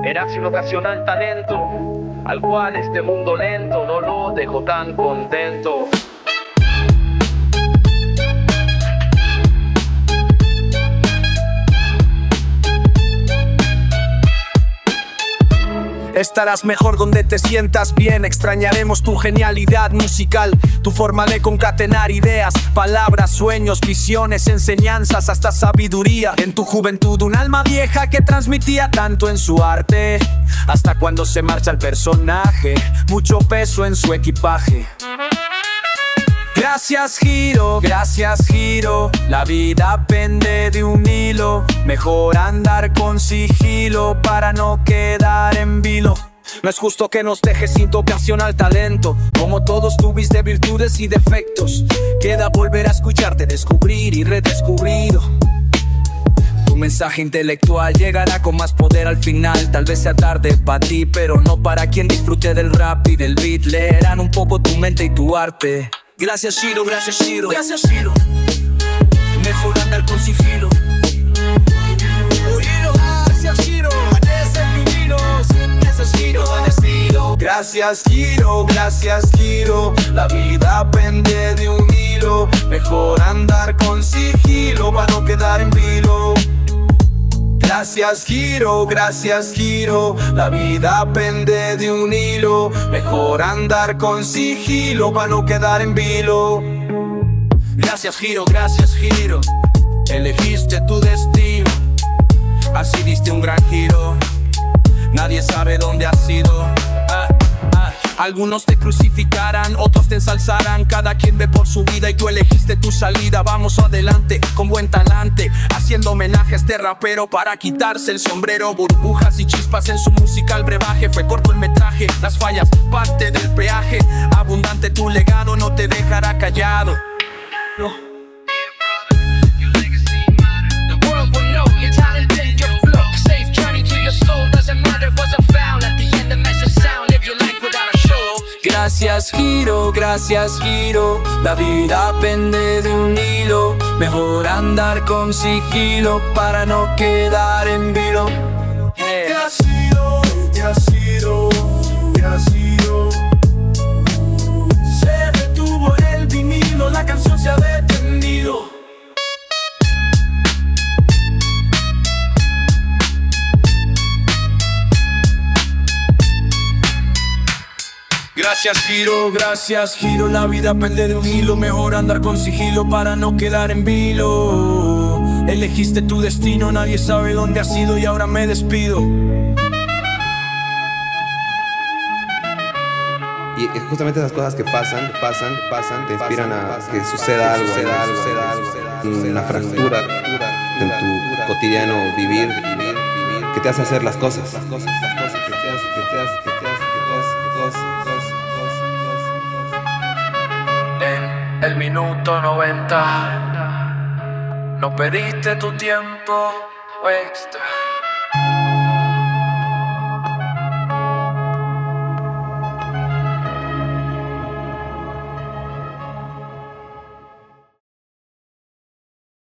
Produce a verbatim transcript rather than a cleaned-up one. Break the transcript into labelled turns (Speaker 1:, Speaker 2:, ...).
Speaker 1: Eras un ocasional talento, al cual este mundo lento no lo dejó tan contento.
Speaker 2: Estarás mejor donde te sientas bien. Extrañaremos tu genialidad musical, tu forma de concatenar ideas, palabras, sueños, visiones, enseñanzas, hasta sabiduría. En tu juventud un alma vieja que transmitía tanto en su arte, hasta cuando se marcha el personaje, mucho peso en su equipaje. Gracias Giro, gracias Giro, la vida pende de un hilo. Mejor andar con sigilo para no quedar en vilo. No es justo que nos dejes sin tu ocasional talento. Como todos tuviste virtudes y defectos, queda volver a escucharte, descubrir y redescubrido. Tu mensaje intelectual llegará con más poder al final. Tal vez sea tarde para ti, pero no para quien disfrute del rap y del beat. Leerán un poco tu mente y tu arte. Gracias Shiro, gracias Shiro, gracias Shiro. Mejor andar con sigilo. Gracias Shiro, gracias Shiro, buen estilo. Gracias Giro, gracias Giro, la vida pende de un hilo. Mejor andar con sigilo para no quedar en vilo. Gracias Giro, gracias Giro, la vida pende de un hilo. Mejor andar con sigilo para no quedar en vilo. Gracias Giro, gracias Giro, elegiste tu destino. Así diste un gran giro, nadie sabe dónde has ido. ah, ah. Algunos te crucificarán, otros te ensalzarán. Cada quien ve por su vida y tú elegiste tu salida. Vamos adelante, con buen talante, haciendo homenaje a este rapero para quitarse el sombrero. Burbujas y chispas en su musical brebaje. Fue corto el metraje, las fallas, parte del peaje. Abundante tu legado, no te dejará callado. No. Gracias Giro, gracias Giro, la vida pende de un hilo. Mejor andar con sigilo para no quedar en vilo. Hey. Ya has sido, ya has sido, ya has sido. Se detuvo el vinilo, la canción se ha detenido. Gracias Giro, gracias Giro, la vida pende de un hilo. Mejor andar con sigilo para no quedar en vilo. Elegiste tu destino, nadie sabe dónde has ido y ahora me despido.
Speaker 3: Y justamente esas cosas que pasan, pasan, pasan, te inspiran a que suceda algo, suceda algo, suceda algo, una fractura en tu cotidiano vivir, que te hace hacer las cosas, las cosas, las cosas, que te hace, que te hace, que te hace, que te hace, que te hace.
Speaker 2: En el minuto noventa no pediste tu tiempo extra.